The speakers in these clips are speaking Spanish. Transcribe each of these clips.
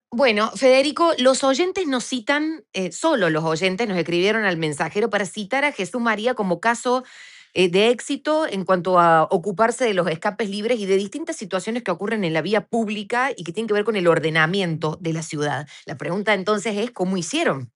Bueno, Federico, los oyentes nos citan, solo los oyentes nos escribieron al mensajero para citar a Jesús María como caso de éxito en cuanto a ocuparse de los escapes libres y de distintas situaciones que ocurren en la vía pública y que tienen que ver con el ordenamiento de la ciudad. La pregunta entonces es, ¿cómo hicieron?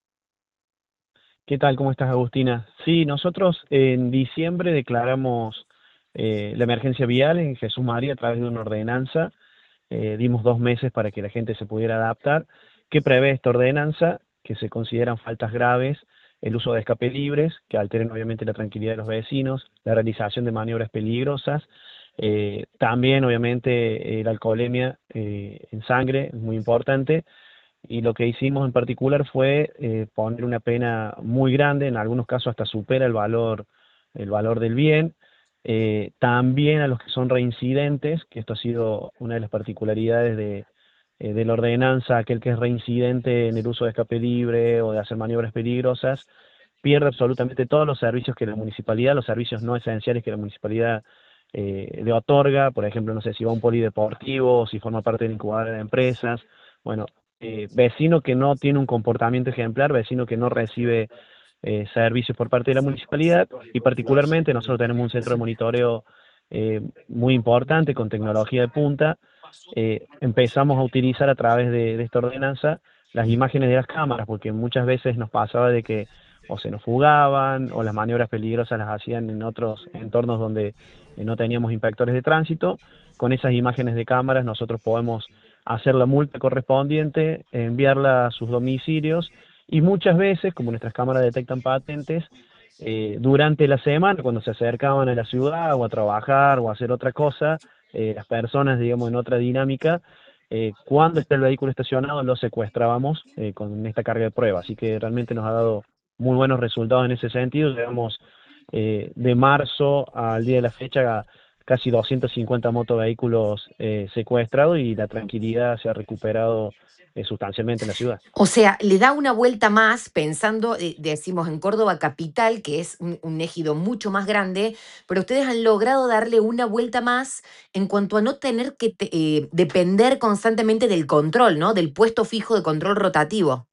¿Qué tal? ¿Cómo estás, Agustina? Sí, nosotros en diciembre declaramos la emergencia vial en Jesús María a través de una ordenanza. Dimos 2 meses para que la gente se pudiera adaptar. ¿Qué prevé esta ordenanza? Que se consideran faltas graves el uso de escape libres, que alteren obviamente la tranquilidad de los vecinos, la realización de maniobras peligrosas, también obviamente la alcoholemia en sangre, es muy importante, y lo que hicimos en particular fue poner una pena muy grande, en algunos casos hasta supera el valor del bien. También a los que son reincidentes, que esto ha sido una de las particularidades de la ordenanza, aquel que es reincidente en el uso de escape libre o de hacer maniobras peligrosas, pierde absolutamente todos los servicios que la municipalidad, los servicios no esenciales que la municipalidad le otorga, por ejemplo, no sé si va a un polideportivo, si forma parte de una incubadora de empresas. Bueno, vecino que no tiene un comportamiento ejemplar, vecino que no recibe servicios por parte de la municipalidad, y particularmente nosotros tenemos un centro de monitoreo muy importante con tecnología de punta. Empezamos a utilizar a través de esta ordenanza las imágenes de las cámaras, porque muchas veces nos pasaba de que o se nos fugaban o las maniobras peligrosas las hacían en otros entornos donde no teníamos inspectores de tránsito. Con esas imágenes de cámaras nosotros podemos hacer la multa correspondiente, enviarla a sus domicilios, y muchas veces, como nuestras cámaras detectan patentes, durante la semana, cuando se acercaban a la ciudad o a trabajar o a hacer otra cosa, las personas, digamos, en otra dinámica, cuando está el vehículo estacionado, lo secuestrábamos con esta carga de prueba. Así que realmente nos ha dado muy buenos resultados en ese sentido. Llevamos de marzo al día de la fecha casi 250 motovehículos secuestrados, y la tranquilidad se ha recuperado sustancialmente en la ciudad. O sea, le da una vuelta más pensando, decimos, en Córdoba capital, que es un ejido mucho más grande, pero ustedes han logrado darle una vuelta más en cuanto a no tener que depender constantemente del control, ¿no? Del puesto fijo de control rotativo.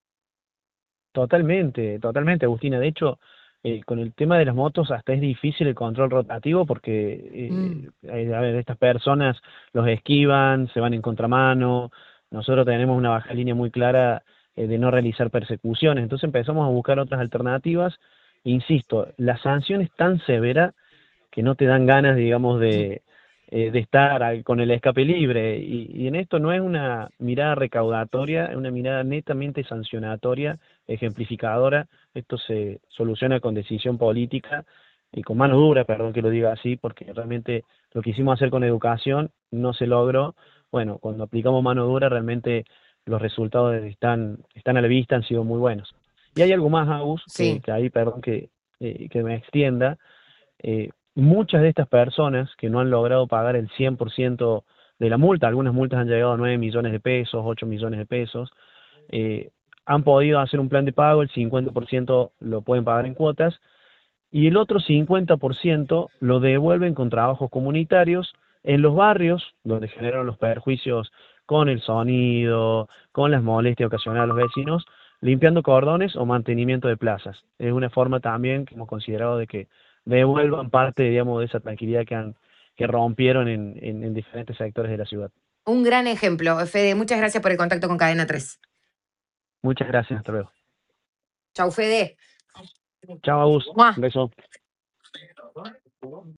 Totalmente, totalmente, Agustina. De hecho, con el tema de las motos hasta es difícil el control rotativo porque, Mm. a ver, estas personas los esquivan, se van en contramano. Nosotros tenemos una baja línea muy clara de no realizar persecuciones. Entonces empezamos a buscar otras alternativas. Insisto, la sanción es tan severa que no te dan ganas, digamos, de estar con el escape libre. Y en esto no es una mirada recaudatoria, es una mirada netamente sancionatoria, ejemplificadora. Esto se soluciona con decisión política y con mano dura, perdón que lo diga así, porque realmente lo que hicimos hacer con educación no se logró. Bueno, cuando aplicamos mano dura, realmente los resultados están a la vista, han sido muy buenos. Y hay algo más, Agus, Sí. que ahí, perdón que me extienda. Muchas de estas personas que no han logrado pagar el 100% de la multa, algunas multas han llegado a 9 millones de pesos, 8 millones de pesos, eh, han podido hacer un plan de pago, el 50% lo pueden pagar en cuotas, y el otro 50% lo devuelven con trabajos comunitarios en los barrios donde generaron los perjuicios con el sonido, con las molestias ocasionadas a los vecinos, limpiando cordones o mantenimiento de plazas. Es una forma también que hemos considerado de que devuelvan parte, digamos, de esa tranquilidad que rompieron en diferentes sectores de la ciudad. Un gran ejemplo, Fede. Muchas gracias por el contacto con Cadena 3. Muchas gracias, hasta luego. Chau, Fede. Chao, Agus, ¡Mua! un beso.